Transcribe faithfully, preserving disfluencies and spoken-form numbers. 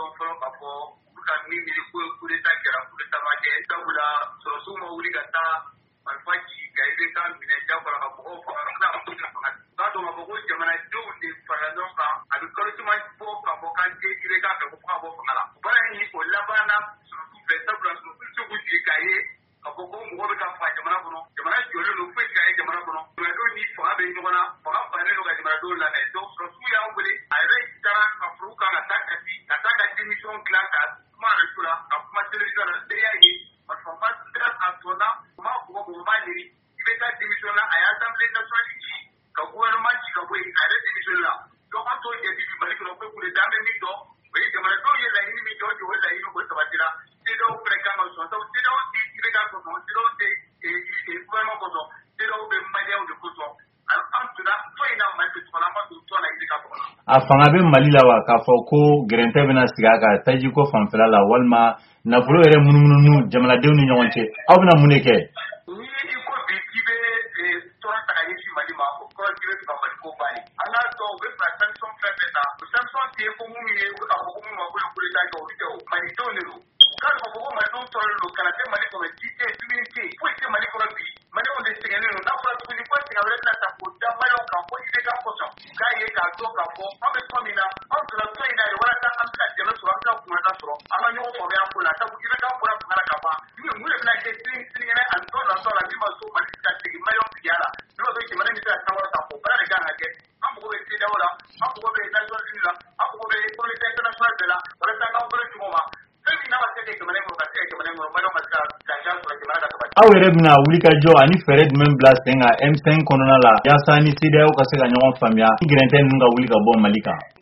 dɔn fɔlɔ ka fɔ u ka min miiri ko coup d'état kɛra coup d'état ma kɛ sabula sɔrɔsiw ma wuli ka taa marifa ci ka I B K minɛ jagoya ka mɔgɔw faga ka tila ka to ka faga k'a dɔn k'a fɔ ko jamanadenw de farala ɲɔgɔn kan a bɛ kalo caman bɔ k'a fɔ k'an tɛ I B K fɛ ko fo ka bɔ fanga la baara in o labanna sɔrɔsiw fɛ sabula sɔrɔsiw tɛ se k'u sigi k'a ye k'a fɔ ko mɔgɔ bɛ ka faga jamana kɔnɔ jamana jɔlen don foyi tɛ ka ye jamana kɔnɔ jamanadenw ni fanga bɛ ɲɔgɔn na fanga faralen don ka jamanadenw lamɛn donc sɔrɔsiw y'an wele a yɛrɛ taara ka foro kan ka taa Kati ka taa ka démission dilan ka kuma radio la ka kuma télévision la bɛɛ y'a ye marifa sera a sɔnna u m'a bugɔ u m'a nɛni I B K démission na a ye assemblée nationale ci ka gouvernement ci ka bɔ yen a yɛrɛ démission la donc an t'o jate bi Mali kɔnɔ ko coup d'état an bɛ min dɔn o ye jamanadenw ye laɲini min kɛ o de o laɲini o sabatira CEDEAO fɛnɛ kan ka sɔn sabu CEDEAO tɛ I B K kɔsɔn CEDEAO tɛ gouvernement kɔsɔn CEDEAO bɛ maliyɛnw de kosɔn an donna tɔn in na Mali bɛ tɔgɔ la an ma don tɔn na I B K tɔgɔ la. A fanga bɛ Mali la wa k'a fɔ ko gɛrɛntɛ bɛna sigi a kan tajiko fanfɛla la walima nafolo yɛrɛ munumunu jamanadenw ni ɲɔgɔn cɛ aw bɛna mun de kɛ? Ni i ko bi k'i bɛ tɔn ta ka ɲɛsin Mali ma o kɔrɔ k'i bɛ fɛ ka Mali ko bali an k'a dɔn u bɛ fɛ ka sanction fɛn fɛn ta o sanction tɛ ko mun ye u bɛ ka fɔ ko mun ma ko coup d'état kɛ o tɛ o malidenw de don u k'a dɔn k'a fɔ ko malidenw tɔɔrɔlen don kana kɛ Mali kɔnɔ ji tɛ yen dumuni tɛ yen foyi tɛ Mali kɔnɔ bi maliyɛnw de sɛgɛnnen don n'a fɔra tuguni ko sɛgɛn wɛrɛ bɛna ta k'o da maliyɛnw kan fo I B K kosɔn u k'a ye k'a dɔn k'a fɔ an bɛ tɔn min na an donna tɔn in na de walasa an bɛ ka dɛmɛ sɔrɔ an bɛ ka kunnata sɔrɔ an ka ɲɔgɔn faamuya ko la sabu I B K bɔra fanga la ka ban mun de bɛna kɛ sinikɛnɛ ani dɔn natɔ la min ma so Mali ka segin maliyɛnw sigiya la min ma so jamana bɛ se ka sankɔrɔ ta fɔ baara de kan ka kɛ an mago bɛ CEDEAO la an mago bɛ Nations Unies la an mago bɛ communauté internationale bɛɛ la walasa an k'an bolo ɲɔgɔn ma fɛn min n'a ma se kɛ jamana in kɔnɔ ka se kɛ jamana in kɔnɔ maliyɛnw ka se ka lafiya sɔrɔ jamana ka sabati. Aw yɛrɛ bɛna wulikajɔ ani fɛɛrɛ jumɛn bila sen kan M cinq kɔnɔna la yaasa ni CEDEAO ka se ka ɲɔgɔn faamuya ni gɛrɛntɛ ninnu ka wuli ka bɔ Mali kan?